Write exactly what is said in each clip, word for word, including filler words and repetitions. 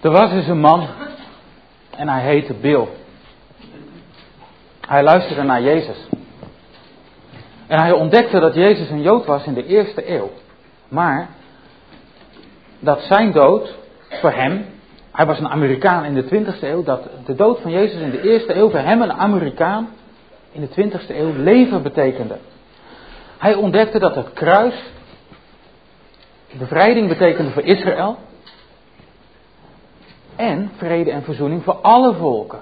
Er was eens een man en hij heette Bill. Hij luisterde naar Jezus. En hij ontdekte dat Jezus een Jood was in de eerste eeuw. Maar dat zijn dood voor hem, hij was een Amerikaan in de twintigste eeuw, dat de dood van Jezus in de eerste eeuw voor hem, een Amerikaan in de twintigste eeuw, leven betekende. Hij ontdekte dat het kruis bevrijding betekende voor Israël en vrede en verzoening voor alle volken.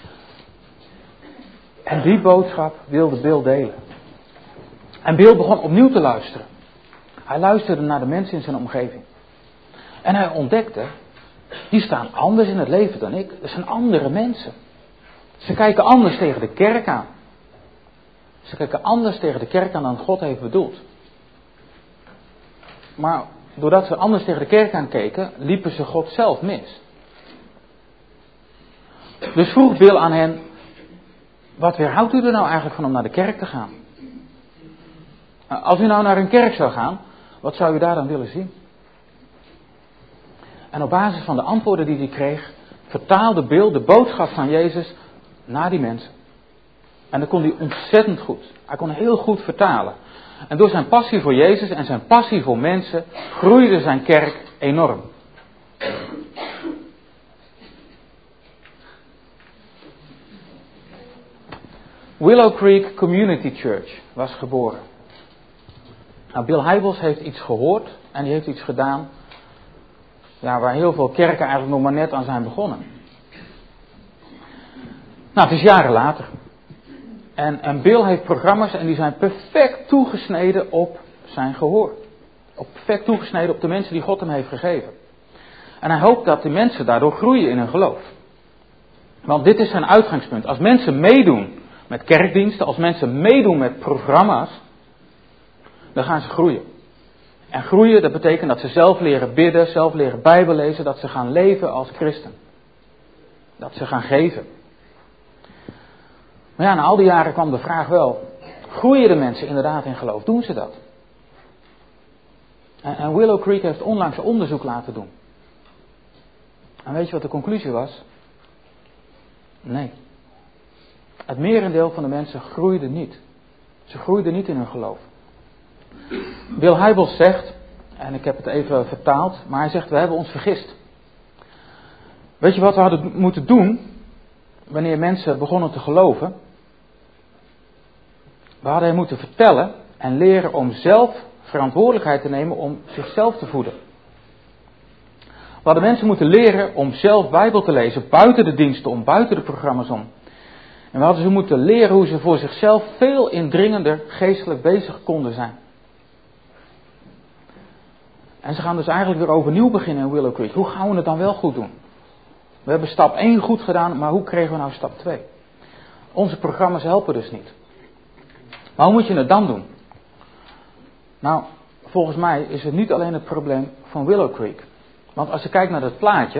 En die boodschap wilde Bill delen. En Bill begon opnieuw te luisteren. Hij luisterde naar de mensen in zijn omgeving. En hij ontdekte, die staan anders in het leven dan ik. Dat zijn andere mensen. Ze kijken anders tegen de kerk aan. Ze kijken anders tegen de kerk aan dan God heeft bedoeld. Maar doordat ze anders tegen de kerk aan keken, liepen ze God zelf mis. Dus vroeg Bill aan hen, wat weerhoudt u er nou eigenlijk van om naar de kerk te gaan? Als u nou naar een kerk zou gaan, wat zou u daar dan willen zien? En op basis van de antwoorden die hij kreeg, vertaalde Bill de boodschap van Jezus naar die mensen. En dat kon hij ontzettend goed. Hij kon heel goed vertalen. En door zijn passie voor Jezus en zijn passie voor mensen groeide zijn kerk enorm. Willow Creek Community Church was geboren. Nou, Bill Hybels heeft iets gehoord en die heeft iets gedaan, ja, waar heel veel kerken eigenlijk nog maar net aan zijn begonnen. Nou, het is jaren later. En, en Bill heeft programma's en die zijn perfect toegesneden op zijn gehoor. Op perfect toegesneden op de mensen die God hem heeft gegeven. En hij hoopt dat die mensen daardoor groeien in hun geloof. Want dit is zijn uitgangspunt. Als mensen meedoen met kerkdiensten, als mensen meedoen met programma's, dan gaan ze groeien. En groeien, dat betekent dat ze zelf leren bidden, zelf leren Bijbel lezen, dat ze gaan leven als christen. Dat ze gaan geven. Maar ja, na al die jaren kwam de vraag wel, groeien de mensen inderdaad in geloof? Doen ze dat? En, en Willow Creek heeft onlangs onderzoek laten doen. En weet je wat de conclusie was? Nee. Het merendeel van de mensen groeide niet. Ze groeiden niet in hun geloof. Bill Hybels zegt, en ik heb het even vertaald, maar hij zegt, we hebben ons vergist. Weet je wat we hadden moeten doen, wanneer mensen begonnen te geloven? We hadden hen moeten vertellen en leren om zelf verantwoordelijkheid te nemen om zichzelf te voeden. We hadden mensen moeten leren om zelf Bijbel te lezen, buiten de diensten om, buiten de programma's om. En we hadden ze moeten leren hoe ze voor zichzelf veel indringender geestelijk bezig konden zijn. En ze gaan dus eigenlijk weer overnieuw beginnen in Willow Creek. Hoe gaan we het dan wel goed doen? We hebben stap één goed gedaan, maar hoe kregen we nou stap twee? Onze programma's helpen dus niet. Maar hoe moet je het dan doen? Nou, volgens mij is het niet alleen het probleem van Willow Creek. Want als je kijkt naar het plaatje,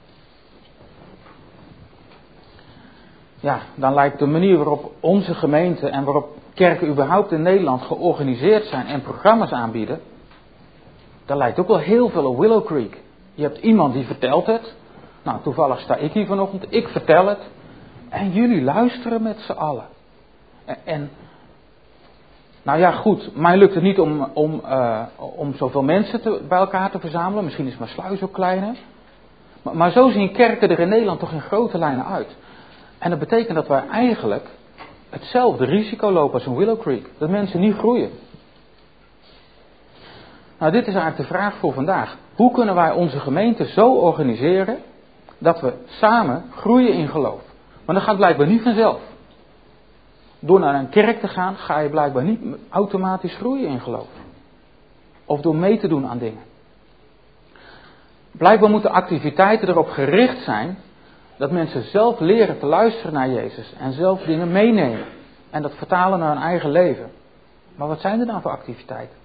ja, dan lijkt de manier waarop onze gemeente en waarop kerken überhaupt in Nederland georganiseerd zijn en programma's aanbieden, dat lijkt ook wel heel veel op Willow Creek. Je hebt iemand die vertelt het. Nou, toevallig sta ik hier vanochtend, ik vertel het. En jullie luisteren met z'n allen. En, en nou ja, goed, mij lukt het niet om, om, uh, om zoveel mensen te, bij elkaar te verzamelen. Misschien is mijn sluis ook kleiner. Maar, maar zo zien kerken er in Nederland toch in grote lijnen uit. En dat betekent dat wij eigenlijk hetzelfde risico lopen als in Willow Creek. Dat mensen niet groeien. Nou, dit is eigenlijk de vraag voor vandaag. Hoe kunnen wij onze gemeente zo organiseren dat we samen groeien in geloof? Maar dat gaat blijkbaar niet vanzelf. Door naar een kerk te gaan, ga je blijkbaar niet automatisch groeien in geloof. Of door mee te doen aan dingen. Blijkbaar moeten activiteiten erop gericht zijn dat mensen zelf leren te luisteren naar Jezus en zelf dingen meenemen. En dat vertalen naar hun eigen leven. Maar wat zijn er dan voor activiteiten?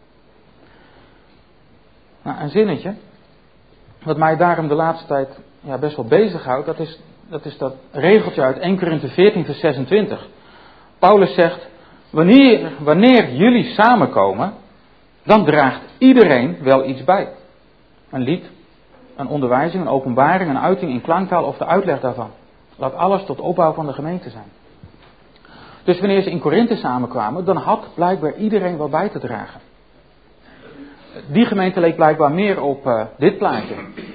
Nou, een zinnetje, wat mij daarom de laatste tijd ja, best wel bezighoudt, dat is, dat is dat regeltje uit Eerste Korinthe veertien vers zesentwintig. Paulus zegt, wanneer, wanneer jullie samenkomen, dan draagt iedereen wel iets bij. Een lied, een onderwijzing, een openbaring, een uiting in klanktaal of de uitleg daarvan. Laat alles tot opbouw van de gemeente zijn. Dus wanneer ze in Korinthe samenkwamen, dan had blijkbaar iedereen wat bij te dragen. Die gemeente leek blijkbaar meer op uh, dit plaatje.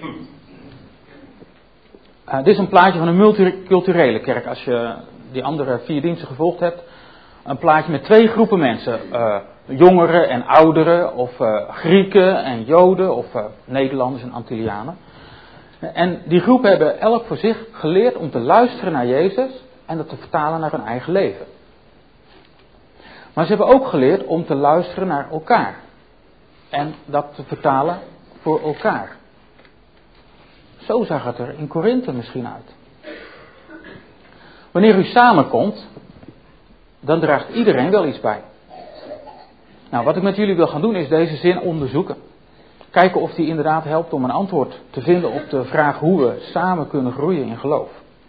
Uh, dit is een plaatje van een multiculturele kerk. Als je die andere vier diensten gevolgd hebt. Een plaatje met twee groepen mensen. Uh, jongeren en ouderen. Of uh, Grieken en Joden. Of uh, Nederlanders en Antillianen. En die groepen hebben elk voor zich geleerd om te luisteren naar Jezus. En dat te vertalen naar hun eigen leven. Maar ze hebben ook geleerd om te luisteren naar elkaar. En dat te vertalen voor elkaar. Zo zag het er in Korinthe misschien uit. Wanneer u samenkomt, dan draagt iedereen wel iets bij. Nou, wat ik met jullie wil gaan doen is deze zin onderzoeken. Kijken of die inderdaad helpt om een antwoord te vinden op de vraag hoe we samen kunnen groeien in geloof.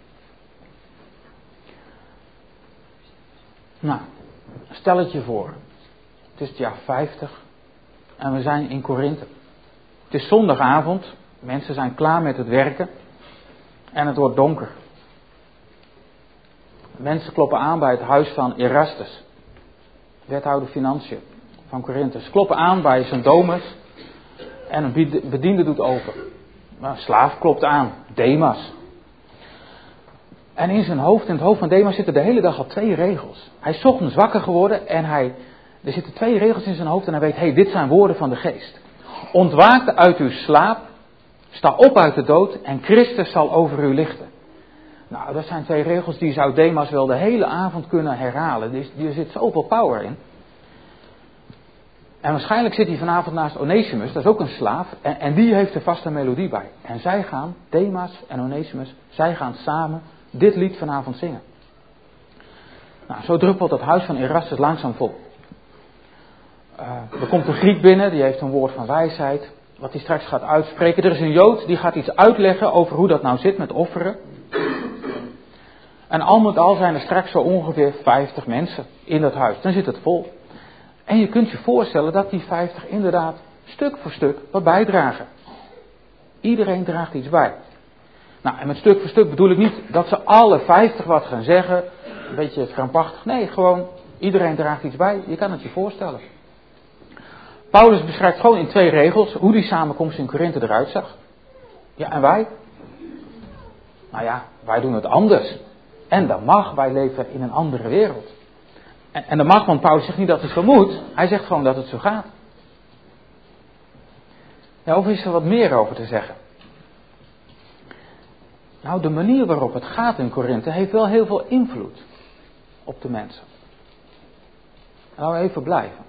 Nou, stel het je voor. Het is het jaar vijftig en we zijn in Korinthe. Het is zondagavond, mensen zijn klaar met het werken en het wordt donker. Mensen kloppen aan bij het huis van Erastus, wethouder financiën van Korinthe. Ze kloppen aan bij zijn domus en een bediende doet open. Een slaaf klopt aan, Demas. En in zijn hoofd, in het hoofd van Demas zitten de hele dag al twee regels. Hij is 's ochtends wakker geworden en hij, er zitten twee regels in zijn hoofd en hij weet, hé, hey, dit zijn woorden van de geest. Ontwaak uit uw slaap, sta op uit de dood en Christus zal over u lichten. Nou, dat zijn twee regels die zou Demas wel de hele avond kunnen herhalen. Er, er zit zoveel power in. En waarschijnlijk zit hij vanavond naast Onesimus, dat is ook een slaaf, en, en die heeft er vast een melodie bij. En zij gaan, Demas en Onesimus, zij gaan samen dit lied vanavond zingen. Nou, zo druppelt het huis van Erastus langzaam vol. Uh, er komt een Griek binnen, die heeft een woord van wijsheid, wat hij straks gaat uitspreken. Er is een Jood, die gaat iets uitleggen over hoe dat nou zit met offeren. En al met al zijn er straks zo ongeveer vijftig mensen in dat huis. Dan zit het vol. En je kunt je voorstellen dat die vijftig inderdaad stuk voor stuk wat bijdragen. Iedereen draagt iets bij. Nou, en met stuk voor stuk bedoel ik niet dat ze alle vijftig wat gaan zeggen. Een beetje krampachtig. Nee, gewoon iedereen draagt iets bij. Je kan het je voorstellen. Paulus beschrijft gewoon in twee regels hoe die samenkomst in Korinthe eruit zag. Ja, en wij? Nou ja, wij doen het anders. En dat mag, wij leven in een andere wereld. En, en dat mag, want Paulus zegt niet dat het zo moet. Hij zegt gewoon dat het zo gaat. Ja, of is er wat meer over te zeggen? Nou, de manier waarop het gaat in Korinthe heeft wel heel veel invloed op de mensen. Laten we even blijven.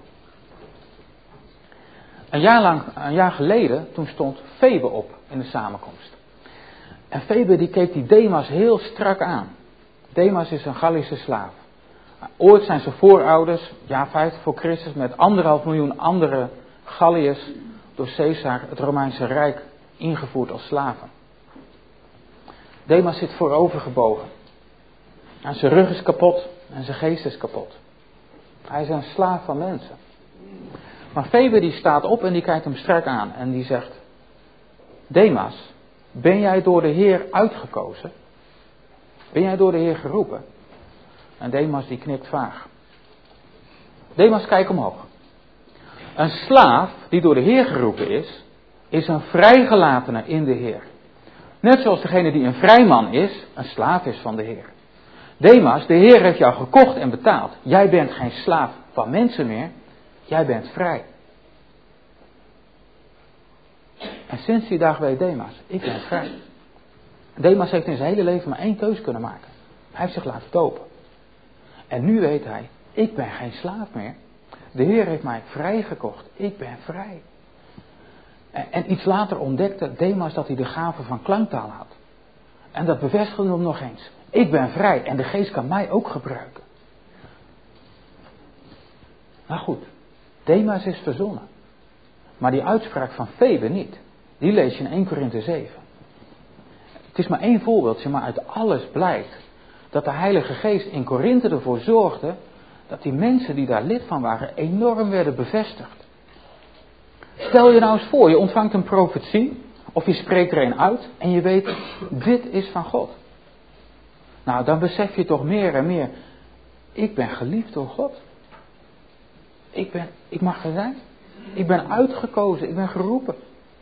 Een jaar, lang, een jaar geleden, toen stond Febe op in de samenkomst. En Febe die keek die Demas heel strak aan. Demas is een Gallische slaaf. Ooit zijn zijn voorouders, jaar vijftig voor Christus, met anderhalf miljoen andere Galliërs door Caesar het Romeinse Rijk ingevoerd als slaven. Demas zit voorovergebogen. En zijn rug is kapot en zijn geest is kapot. Hij is een slaaf van mensen. Maar Febe die staat op en die kijkt hem strak aan en die zegt: Demas, ben jij door de Heer uitgekozen? Ben jij door de Heer geroepen? En Demas die knikt vaag. Demas kijkt omhoog. Een slaaf die door de Heer geroepen is, is een vrijgelatene in de Heer. Net zoals degene die een vrijman is, een slaaf is van de Heer. Demas, de Heer heeft jou gekocht en betaald. Jij bent geen slaaf van mensen meer. Jij bent vrij. En sinds die dag weet Demas, ik ben vrij. Demas heeft in zijn hele leven maar één keus kunnen maken. Hij heeft zich laten dopen. En nu weet hij, ik ben geen slaaf meer. De Heer heeft mij vrijgekocht. Ik ben vrij. En, en iets later ontdekte Demas dat hij de gave van klanktaal had. En dat bevestigde hem nog eens. Ik ben vrij en de geest kan mij ook gebruiken. Nou goed, Demas is verzonnen. Maar die uitspraak van Febe niet. Die lees je in eerste Korinthe zeven. Het is maar één voorbeeldje, maar uit alles blijkt dat de Heilige Geest in Korinthe ervoor zorgde dat die mensen die daar lid van waren enorm werden bevestigd. Stel je nou eens voor, je ontvangt een profetie Of je spreekt er een uit en je weet, dit is van God. Nou, dan besef je toch meer en meer, ik ben geliefd door God. Ik, ben, ik mag er zijn. Ik ben uitgekozen, ik ben geroepen.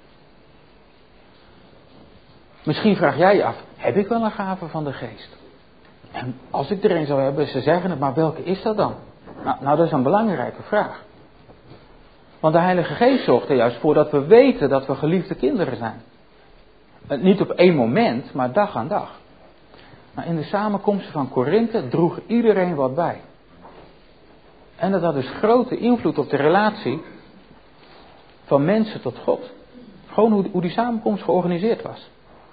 Misschien vraag jij je af, heb ik wel een gave van de geest? En als ik er een zou hebben, ze zeggen het, maar welke is dat dan? Nou, nou, dat is een belangrijke vraag. Want de Heilige Geest zorgt er juist voor dat we weten dat we geliefde kinderen zijn. Niet op één moment, maar dag aan dag. Maar in de samenkomsten van Korinthe droeg iedereen wat bij. En dat had dus grote invloed op de relatie van mensen tot God. Gewoon hoe, hoe die samenkomst georganiseerd was.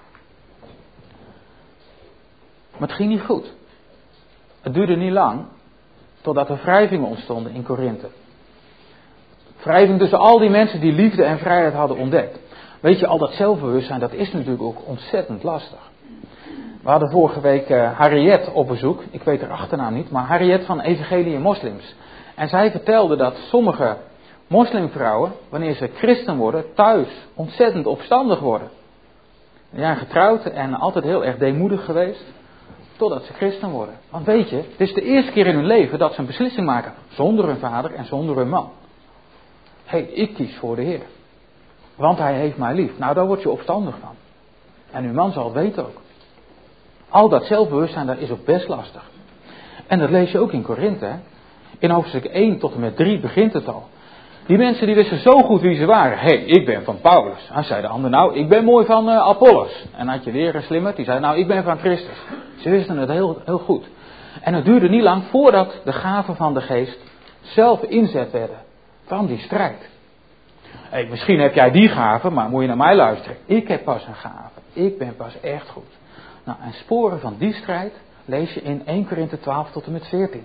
Maar het ging niet goed. Het duurde niet lang totdat er wrijvingen ontstonden in Korinthe. Wrijving tussen al die mensen die liefde en vrijheid hadden ontdekt. Weet je, al dat zelfbewustzijn, dat is natuurlijk ook ontzettend lastig. We hadden vorige week uh, Harriet op bezoek. Ik weet haar achternaam niet, maar Harriet van Evangelie en Moslims. En zij vertelde dat sommige moslimvrouwen, wanneer ze christen worden, thuis ontzettend opstandig worden. Ja, getrouwd en altijd heel erg deemoedig geweest, totdat ze christen worden. Want weet je, het is de eerste keer in hun leven dat ze een beslissing maken, zonder hun vader en zonder hun man. Hé, hey, ik kies voor de Heer. Want hij heeft mij lief. Nou, daar word je opstandig van. En uw man zal het weten ook. Al dat zelfbewustzijn, dat is ook best lastig. En dat lees je ook in Korinthe. Hè? In hoofdstuk één tot en met drie begint het al. Die mensen die wisten zo goed wie ze waren. Hé, hey, ik ben van Paulus. Dan zei de ander, nou, ik ben mooi van uh, Apollos. En dan had je weer een slimmer, die zei, nou, ik ben van Christus. Ze wisten het heel, heel goed. En het duurde niet lang voordat de gaven van de geest zelf inzet werden. Van die strijd. Hey, misschien heb jij die gave, maar moet je naar mij luisteren. Ik heb pas een gave. Ik ben pas echt goed. Nou, en sporen van die strijd lees je in Eerste Korinthe twaalf tot en met veertien.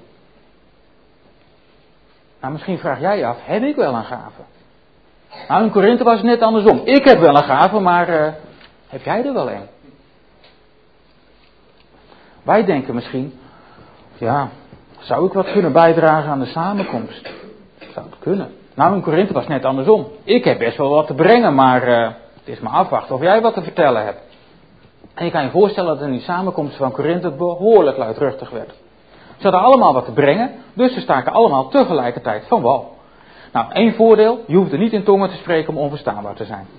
Nou, misschien vraag jij je af, heb ik wel een gave? Nou, in Korinthe was het net andersom. Ik heb wel een gave, maar uh, heb jij er wel een? Wij denken misschien, ja, zou ik wat kunnen bijdragen aan de samenkomst? Zou het kunnen. Nou, in Korinthe was het net andersom. Ik heb best wel wat te brengen, maar uh, het is maar afwachten of jij wat te vertellen hebt. En je kan je voorstellen dat in die samenkomst van Korinthe behoorlijk luidruchtig werd. Ze hadden allemaal wat te brengen, dus ze staken allemaal tegelijkertijd van wal. Nou, één voordeel, je hoefde niet in tongen te spreken om onverstaanbaar te zijn.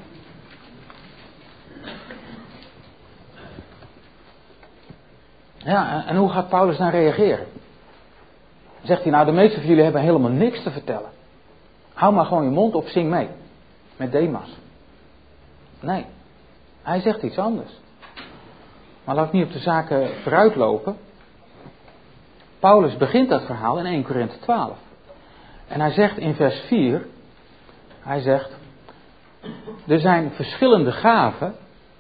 Ja, en hoe gaat Paulus dan reageren? Zegt hij, nou, de meeste van jullie hebben helemaal niks te vertellen. Hou maar gewoon je mond op, zing mee. Met Demas. Nee, hij zegt iets anders. Maar laat ik niet op de zaken vooruitlopen. Paulus begint dat verhaal in Eerste Korinthe twaalf. En hij zegt in vers vier, hij zegt, er zijn verschillende gaven.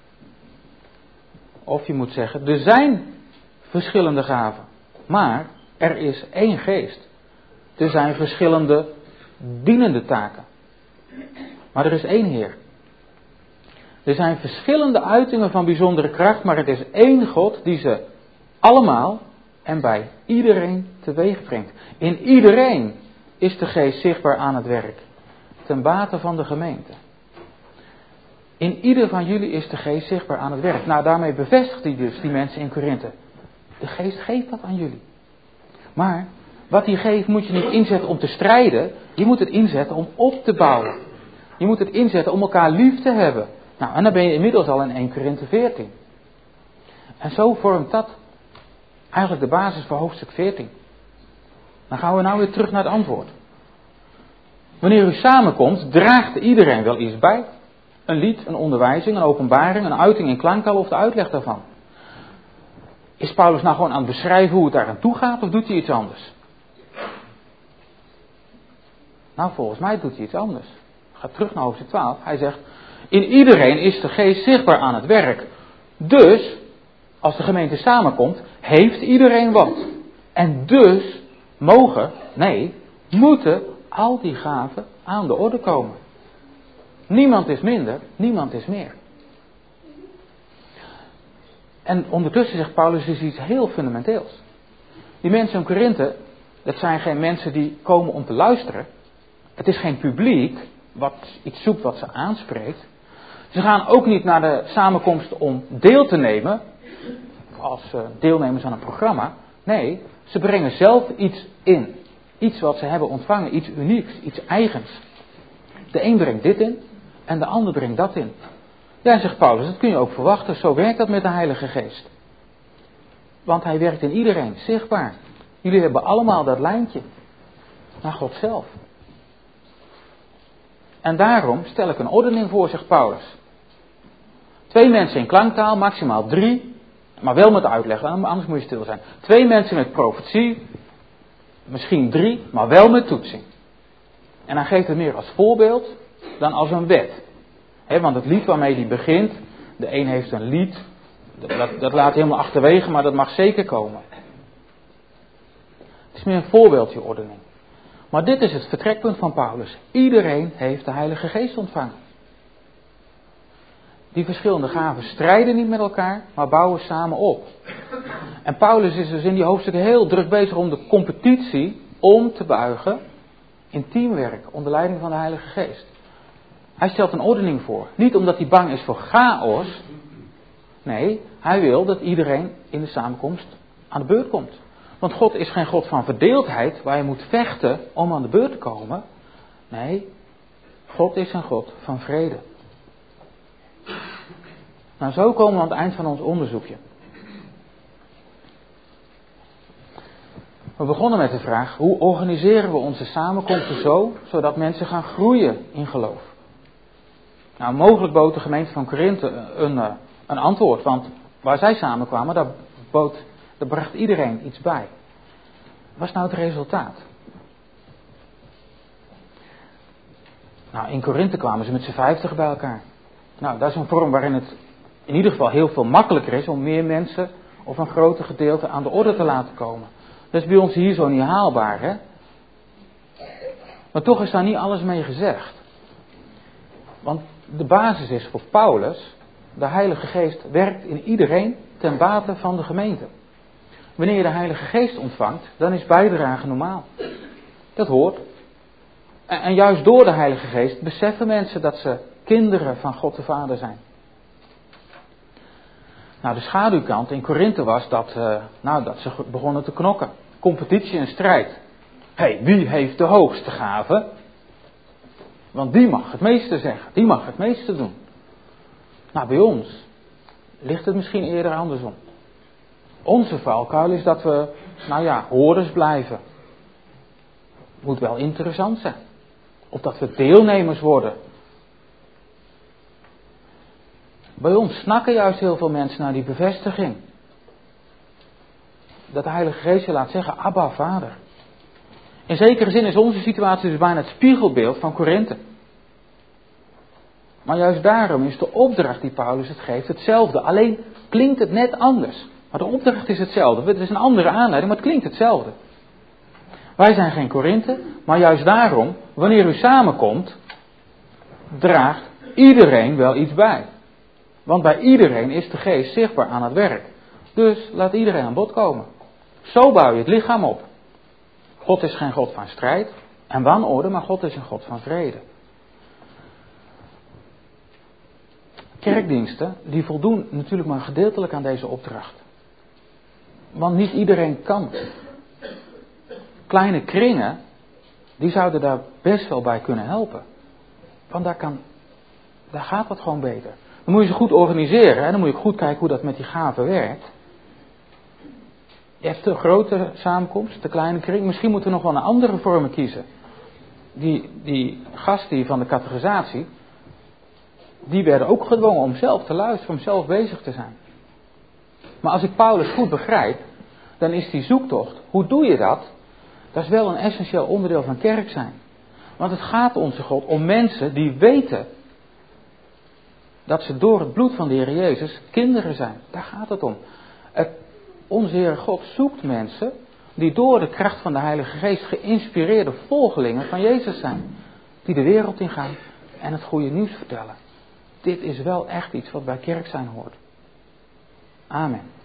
Of je moet zeggen, er zijn verschillende gaven. Maar er is één geest. Er zijn verschillende dienende taken. Maar er is één Heer. Er zijn verschillende uitingen van bijzondere kracht, maar het is één God die ze allemaal en bij iedereen teweeg brengt. In iedereen is de geest zichtbaar aan het werk. Ten bate van de gemeente. In ieder van jullie is de geest zichtbaar aan het werk. Nou, daarmee bevestigt hij dus die mensen in Korinthe. De geest geeft dat aan jullie. Maar wat hij geeft moet je niet inzetten om te strijden. Je moet het inzetten om op te bouwen. Je moet het inzetten om elkaar lief te hebben. Nou, en dan ben je inmiddels al in Eerste Korinthe veertien. En zo vormt dat eigenlijk de basis voor hoofdstuk veertien. Dan gaan we nou weer terug naar het antwoord. Wanneer u samenkomt, draagt iedereen wel iets bij. Een lied, een onderwijzing, een openbaring, een uiting in klanktaal of de uitleg daarvan. Is Paulus nou gewoon aan het beschrijven hoe het daar aan toe gaat of doet hij iets anders? Nou, volgens mij doet hij iets anders. Ga terug naar hoofdstuk twaalf. Hij zegt, in iedereen is de geest zichtbaar aan het werk. Dus, als de gemeente samenkomt, heeft iedereen wat. En dus mogen, nee, moeten al die gaven aan de orde komen. Niemand is minder, niemand is meer. En ondertussen zegt Paulus dus iets heel fundamenteels. Die mensen in Korinthe, dat zijn geen mensen die komen om te luisteren. Het is geen publiek wat iets zoekt wat ze aanspreekt. Ze gaan ook niet naar de samenkomst om deel te nemen, als deelnemers aan een programma. Nee, ze brengen zelf iets in. Iets wat ze hebben ontvangen, iets unieks, iets eigens. De een brengt dit in en de ander brengt dat in. Ja, zegt Paulus, dat kun je ook verwachten. Zo werkt dat met de Heilige Geest. Want hij werkt in iedereen, zichtbaar. Jullie hebben allemaal dat lijntje naar God zelf. En daarom stel ik een ordening voor, zegt Paulus. Twee mensen in klanktaal, maximaal drie. Maar wel met uitleg, anders moet je stil zijn. Twee mensen met profetie, misschien drie, maar wel met toetsing. En hij geeft het meer als voorbeeld dan als een wet. He, want het lied waarmee hij begint, de een heeft een lied, dat, dat laat hij helemaal achterwege, maar dat mag zeker komen. Het is meer een voorbeeldje ordening. Maar dit is het vertrekpunt van Paulus. Iedereen heeft de Heilige Geest ontvangen. Die verschillende gaven strijden niet met elkaar, maar bouwen samen op. En Paulus is dus in die hoofdstukken heel druk bezig om de competitie om te buigen in teamwerk onder leiding van de Heilige Geest. Hij stelt een ordening voor. Niet omdat hij bang is voor chaos. Nee, hij wil dat iedereen in de samenkomst aan de beurt komt. Want God is geen God van verdeeldheid waar je moet vechten om aan de beurt te komen. Nee, God is een God van vrede. Nou, zo komen we aan het eind van ons onderzoekje. We begonnen met de vraag, hoe organiseren we onze samenkomsten zo, zodat mensen gaan groeien in geloof? Nou, mogelijk bood de gemeente van Korinthe een, een, een antwoord, want waar zij samenkwamen, daar, bood, daar bracht iedereen iets bij. Wat is nou het resultaat? Nou, in Korinthe kwamen ze met z'n vijftig bij elkaar. Nou, dat is een vorm waarin het in ieder geval heel veel makkelijker is om meer mensen of een groter gedeelte aan de orde te laten komen. Dat is bij ons hier zo niet haalbaar, hè? Maar toch is daar niet alles mee gezegd. Want de basis is voor Paulus, de Heilige Geest werkt in iedereen ten bate van de gemeente. Wanneer je de Heilige Geest ontvangt, dan is bijdrage normaal. Dat hoort. En, en juist door de Heilige Geest beseffen mensen dat ze kinderen van God de Vader zijn. Nou, de schaduwkant in Korinthe was dat, uh, nou, dat ze begonnen te knokken. Competitie en strijd. Hé, hey, wie heeft de hoogste gave? Want die mag het meeste zeggen. Die mag het meeste doen. Nou, bij ons ligt het misschien eerder andersom. Onze valkuil is dat we, nou ja, hoorders blijven. Moet wel interessant zijn. Of dat we deelnemers worden. Bij ons snakken juist heel veel mensen naar die bevestiging. Dat de Heilige Geest je laat zeggen, Abba, Vader. In zekere zin is onze situatie dus bijna het spiegelbeeld van Korinthe. Maar juist daarom is de opdracht die Paulus het geeft hetzelfde. Alleen klinkt het net anders. Maar de opdracht is hetzelfde. Het is een andere aanleiding, maar het klinkt hetzelfde. Wij zijn geen Korinthe, maar juist daarom, wanneer u samenkomt, draagt iedereen wel iets bij. Want bij iedereen is de geest zichtbaar aan het werk. Dus laat iedereen aan bod komen. Zo bouw je het lichaam op. God is geen God van strijd en wanorde, maar God is een God van vrede. Kerkdiensten, die voldoen natuurlijk maar gedeeltelijk aan deze opdracht. Want niet iedereen kan. Kleine kringen, die zouden daar best wel bij kunnen helpen. Want daar, kan, daar gaat het gewoon beter. Dan moet je ze goed organiseren en dan moet je goed kijken hoe dat met die gaven werkt. Je hebt de grote samenkomst, de kleine kring. Misschien moeten we nog wel een andere vormen kiezen. Die, die gasten hier van de catechisatie, die werden ook gedwongen om zelf te luisteren, om zelf bezig te zijn. Maar als ik Paulus goed begrijp, dan is die zoektocht, hoe doe je dat? Dat is wel een essentieel onderdeel van kerk zijn. Want het gaat onze God om mensen die weten dat ze door het bloed van de Heer Jezus kinderen zijn. Daar gaat het om. Het, onze Heer God zoekt mensen die door de kracht van de Heilige Geest geïnspireerde volgelingen van Jezus zijn. Die de wereld ingaan en het goede nieuws vertellen. Dit is wel echt iets wat bij kerk zijn hoort. Amen.